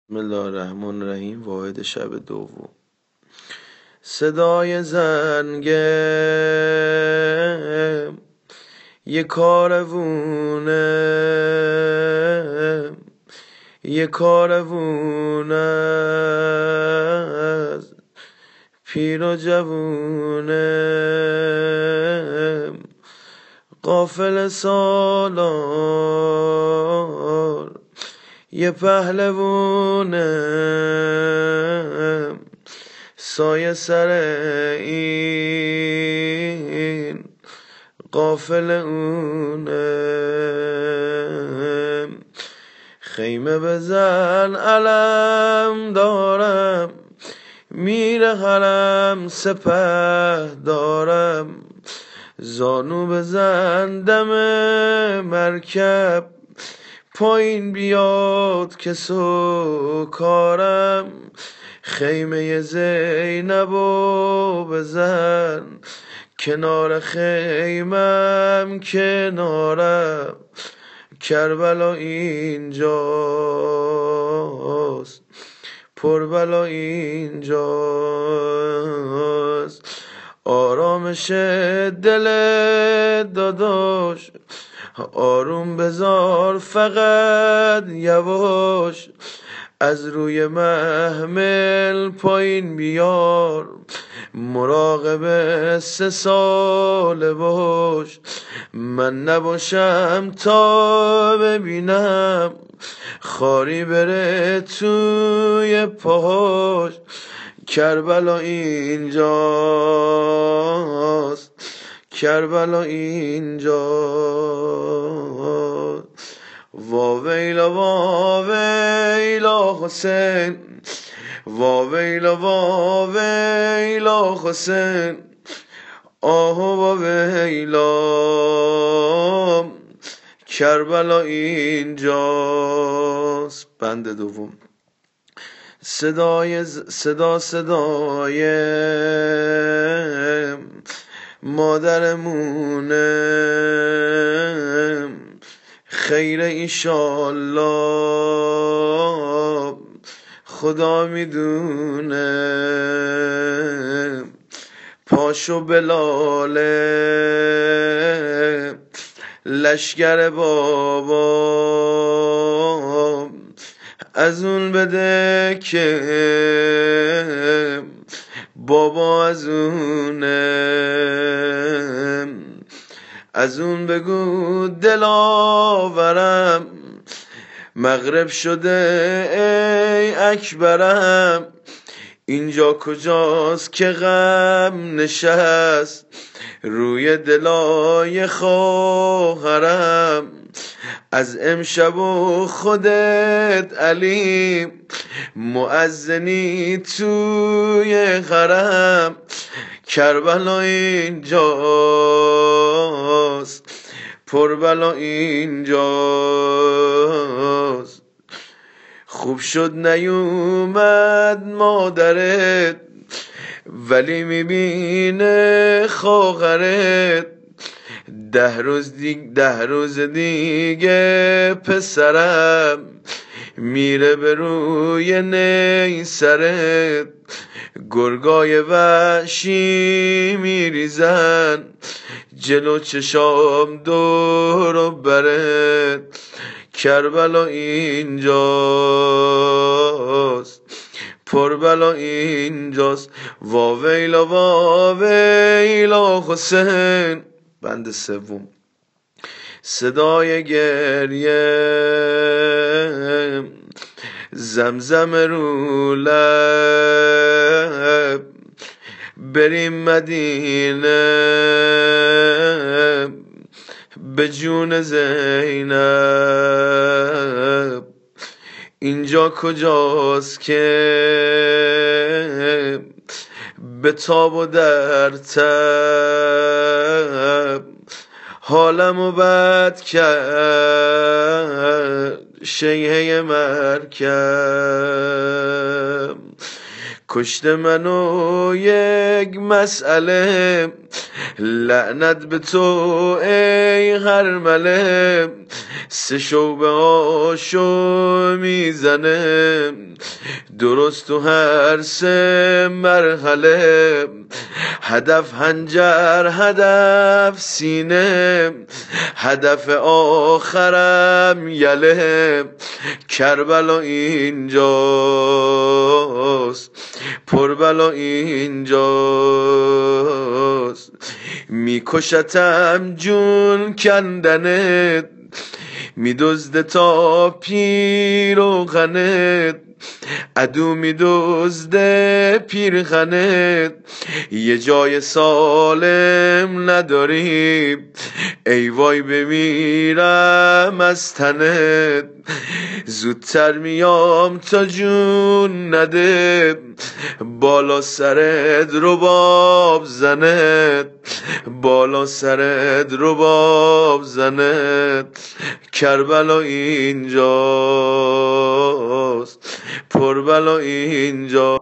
بسم الله الرحمن الرحیم. واحد شب دوم. صدای زنگ یه کاروونه از پیر و جوونه، قافل سالار یه پهلوونه، سایه سر این قافل اونه. خیمه بزن علم دارم، میره حرم سپه دارم، زانو بزن دم مرکب، پایین بیاد که سوکارم. خیمه زینبو بزن، کنار خیمم کنارم، کربلا اینجاست، پربلا اینجاست. آرامش دل داداش، آروم بذار فقط یواش، از روی محمل پایین بیار، مراقب 3 ساله باش. من نباشم تا ببینم خاری بره توی پاهاش، کربلا اینجاست، کربلا اینجاست. واویلا واویلا حسین، واویلا واویلا حسین، آه واویلا، کربلا اینجاست. بند دوم. صدای مادرمونه، خیر ایشالله خدا میدونه. پاشو بلاله لشگر بابا، از اون بده که بابا از اونه. از اون بگو دلاورم، مغرب شده ای اکبرم، اینجا کجاست که غم نشست روی دلای خواهرم. از امشب و خودت علی مؤذنی توی حرم، کربلا اینجاست، پربلا اینجاست. خوب شد نیومد مادرت، ولی میبینه خواهرت. 10 روز دیگه پسرم میره به روی نیسرت، گرگای وحشی میریزن جلو چشام دور و برت، کربلا اینجاست، پربلا اینجاست. واویلا واویلا حسین. بند سوم. صدای گریه زمزم رو لب، بریم مدینه به جون زینب. اینجا کجاست که به تاب و در تب حالمو بد کرد شیهه مرکب. کشته منو یک مسئله، لعنت به تو ای هرمله، سه شوبه هاشو میزنه درست تو هر سه مرحله. هدف هنجر، هدف سینه، هدف آخرم یله. کربلا اینجاست، پربلا اینجاست. میکشتم جون کندنت، میدزده تا پیروغنت. عدو میدزده پیرخنت، یه جای سالم نداری. ای وای بمیرم از تنت، زودتر میام تا جون نده. بالا سرت رباب زنت، بالا سرت رباب زنت. کربلا اینجاست، پربلا اینجا.